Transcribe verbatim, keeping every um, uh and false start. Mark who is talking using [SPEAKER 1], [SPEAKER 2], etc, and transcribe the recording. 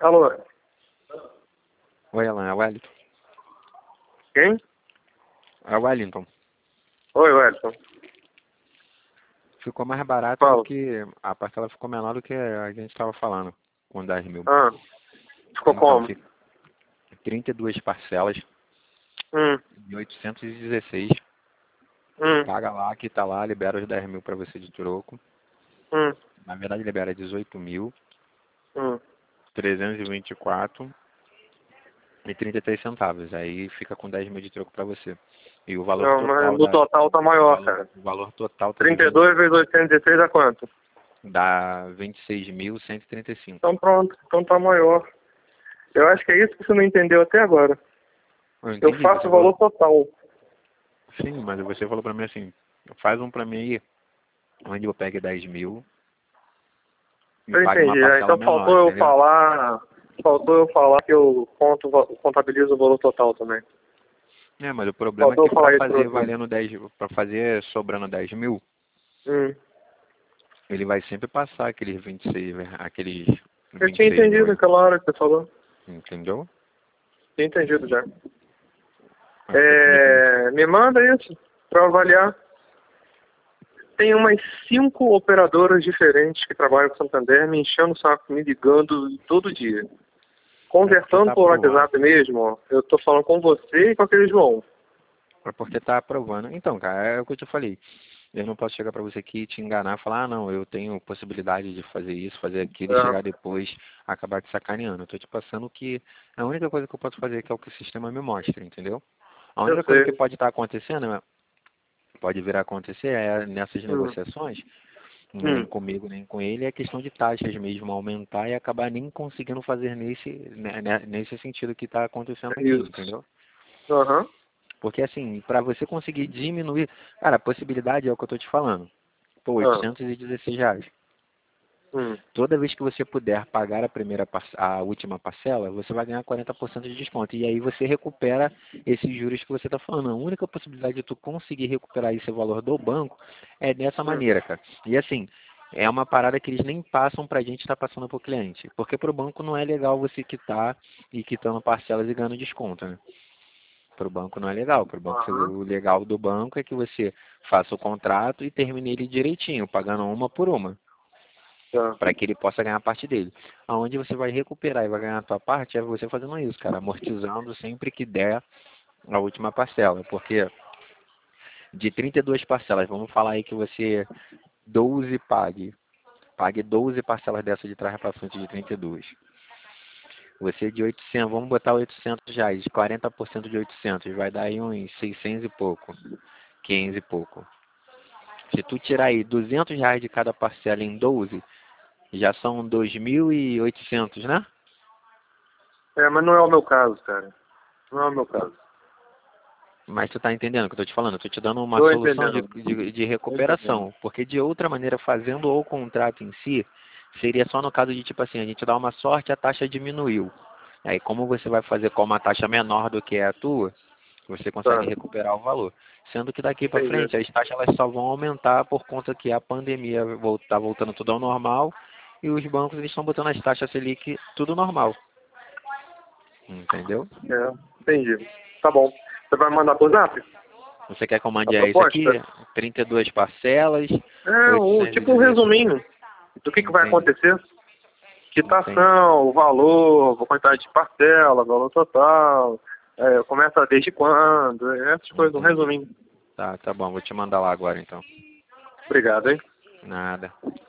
[SPEAKER 1] Alô?
[SPEAKER 2] Oi, Alan, é o Wellington.
[SPEAKER 1] Quem?
[SPEAKER 2] É o Wellington.
[SPEAKER 1] Oi, Wellington.
[SPEAKER 2] Ficou mais barato
[SPEAKER 1] Fala.
[SPEAKER 2] do que... A parcela ficou menor do que a gente estava falando, com dez mil.
[SPEAKER 1] Ah, ficou
[SPEAKER 2] Então,
[SPEAKER 1] como?
[SPEAKER 2] fica trinta e duas parcelas
[SPEAKER 1] Hum,
[SPEAKER 2] de oitocentos e dezesseis.
[SPEAKER 1] hum,
[SPEAKER 2] Paga lá, que tá lá, libera os dez mil para você de troco.
[SPEAKER 1] hum,
[SPEAKER 2] Na verdade, libera dezoito mil,
[SPEAKER 1] hum.
[SPEAKER 2] trezentos e vinte e quatro e trinta e três centavos. Aí fica com dez mil de troco para você. E o valor
[SPEAKER 1] Não, mas
[SPEAKER 2] total
[SPEAKER 1] no
[SPEAKER 2] da...
[SPEAKER 1] total tá
[SPEAKER 2] O
[SPEAKER 1] maior,
[SPEAKER 2] valor,
[SPEAKER 1] cara.
[SPEAKER 2] o valor total tá de
[SPEAKER 1] trinta e
[SPEAKER 2] vinte,
[SPEAKER 1] dois vezes oitocentos e dezesseis dá quanto?
[SPEAKER 2] dá vinte e seis mil cento e trinta e cinco.
[SPEAKER 1] Então pronto, então tá maior. Eu acho que é isso que você não entendeu até agora.
[SPEAKER 2] Eu
[SPEAKER 1] Eu
[SPEAKER 2] entendi,
[SPEAKER 1] faço
[SPEAKER 2] você
[SPEAKER 1] o
[SPEAKER 2] falou...
[SPEAKER 1] valor total.
[SPEAKER 2] Sim, mas você falou pra mim assim, faz um pra mim aí, onde eu pegue dez mil e
[SPEAKER 1] Eu
[SPEAKER 2] pague uma
[SPEAKER 1] entendi. Ah,
[SPEAKER 2] parcela
[SPEAKER 1] então
[SPEAKER 2] menor,
[SPEAKER 1] faltou eu
[SPEAKER 2] entendeu?
[SPEAKER 1] falar. Faltou eu falar que eu conto, contabilizo o valor total também.
[SPEAKER 2] É, mas o problema é
[SPEAKER 1] Faltou
[SPEAKER 2] que
[SPEAKER 1] eu falar
[SPEAKER 2] pra
[SPEAKER 1] isso pra
[SPEAKER 2] fazer
[SPEAKER 1] você.
[SPEAKER 2] valendo dez, pra fazer sobrando dez mil,
[SPEAKER 1] Hum.
[SPEAKER 2] ele vai sempre passar aqueles vinte e seis, aqueles
[SPEAKER 1] Eu
[SPEAKER 2] vinte e
[SPEAKER 1] tinha
[SPEAKER 2] seis mil
[SPEAKER 1] entendido
[SPEAKER 2] aí,
[SPEAKER 1] aquela hora que você falou.
[SPEAKER 2] entendeu?
[SPEAKER 1] Tinha entendido já.
[SPEAKER 2] Mas você tinha que ver.
[SPEAKER 1] É, me manda isso para avaliar. Tem umas cinco operadoras diferentes que trabalham com Santander me enchendo o saco, me ligando todo dia.
[SPEAKER 2] É porque
[SPEAKER 1] Conversando
[SPEAKER 2] tá
[SPEAKER 1] por
[SPEAKER 2] aprovando.
[SPEAKER 1] WhatsApp mesmo, ó, eu tô falando com você e com aquele João.
[SPEAKER 2] É porque tá aprovando. Então, cara, é o que eu te falei. Eu não posso chegar pra você aqui e te enganar e falar, ah, não, eu tenho possibilidade de fazer isso, fazer aquilo e chegar
[SPEAKER 1] É,
[SPEAKER 2] depois acabar te sacaneando. Eu tô te passando que a única coisa que eu posso fazer é que é o que o sistema me mostra, entendeu? A
[SPEAKER 1] eu
[SPEAKER 2] única coisa que
[SPEAKER 1] sei.
[SPEAKER 2] pode estar acontecendo, né, pode vir a acontecer é nessas
[SPEAKER 1] Hum,
[SPEAKER 2] negociações, nem
[SPEAKER 1] hum,
[SPEAKER 2] comigo nem com ele, é questão de taxas mesmo aumentar e acabar nem conseguindo fazer nesse, né, né, nesse sentido que está acontecendo
[SPEAKER 1] é
[SPEAKER 2] aqui,
[SPEAKER 1] isso.
[SPEAKER 2] entendeu?
[SPEAKER 1] Aham.
[SPEAKER 2] Porque assim, para você conseguir diminuir, cara, a possibilidade é o que eu tô te falando. Pô,
[SPEAKER 1] Ah,
[SPEAKER 2] oitocentos e dezesseis reais.
[SPEAKER 1] hum,
[SPEAKER 2] Toda vez que você puder pagar a primeira parce- a última parcela, você vai ganhar quarenta por cento de desconto. E aí você recupera esses juros que você está falando. A única possibilidade de tu conseguir recuperar esse valor do banco é dessa
[SPEAKER 1] hum,
[SPEAKER 2] maneira, cara. E assim, é uma parada que eles nem passam pra gente estar passando pro cliente. Porque pro banco não é legal você quitar e quitando parcelas e ganhando desconto, né? Para o banco não é legal. Para o banco,
[SPEAKER 1] aham.
[SPEAKER 2] o legal do banco é que você faça o contrato e termine ele direitinho, pagando uma por uma,
[SPEAKER 1] Tá.
[SPEAKER 2] para que ele possa ganhar a parte dele. Aonde você vai recuperar e vai ganhar a tua parte é você fazendo isso, cara, amortizando sempre que der a última parcela, porque de trinta e duas parcelas, vamos falar aí que você doze pague, pague doze parcelas dessa de trás para frente de trinta e duas. Você de oitocentos, vamos botar oitocentos reais, quarenta por cento de oitocentos, vai dar aí uns seiscentos e pouco, quinhentos e pouco. Se tu tirar aí duzentos reais de cada parcela em doze, já são dois mil e oitocentos, né?
[SPEAKER 1] É, mas não é o meu caso, cara. Não é o meu caso.
[SPEAKER 2] Mas tu tá entendendo o que eu tô te falando? Eu tô te dando uma
[SPEAKER 1] Tô
[SPEAKER 2] solução de,
[SPEAKER 1] entendendo.
[SPEAKER 2] de, de
[SPEAKER 1] Tô entendendo.
[SPEAKER 2] recuperação. Porque de outra maneira, fazendo o contrato em si, seria só no caso de tipo assim, a gente dá uma sorte, a taxa diminuiu. Aí como você vai fazer com uma taxa menor do que é a tua, você consegue
[SPEAKER 1] Tá.
[SPEAKER 2] recuperar o valor. Sendo que daqui para
[SPEAKER 1] Entendi.
[SPEAKER 2] frente as taxas elas só vão aumentar por conta que a pandemia está voltando tudo ao normal e os bancos eles estão botando as taxas Selic tudo normal. Entendeu?
[SPEAKER 1] É, entendi. Tá bom. Você vai mandar pro Zap?
[SPEAKER 2] Você quer que eu
[SPEAKER 1] A
[SPEAKER 2] mande é isso aqui?
[SPEAKER 1] proposta?
[SPEAKER 2] trinta e duas parcelas,
[SPEAKER 1] É, um, tipo um
[SPEAKER 2] oitocentos e dezesseis.
[SPEAKER 1] resuminho do que, que vai
[SPEAKER 2] Entendi.
[SPEAKER 1] acontecer.
[SPEAKER 2] Entendi.
[SPEAKER 1] Quitação, o valor, a quantidade de parcela, valor total, é, começa desde quando, essas coisas, um
[SPEAKER 2] Entendi.
[SPEAKER 1] resuminho.
[SPEAKER 2] Tá, tá bom. Vou te mandar lá agora então.
[SPEAKER 1] Obrigado, hein?
[SPEAKER 2] Nada.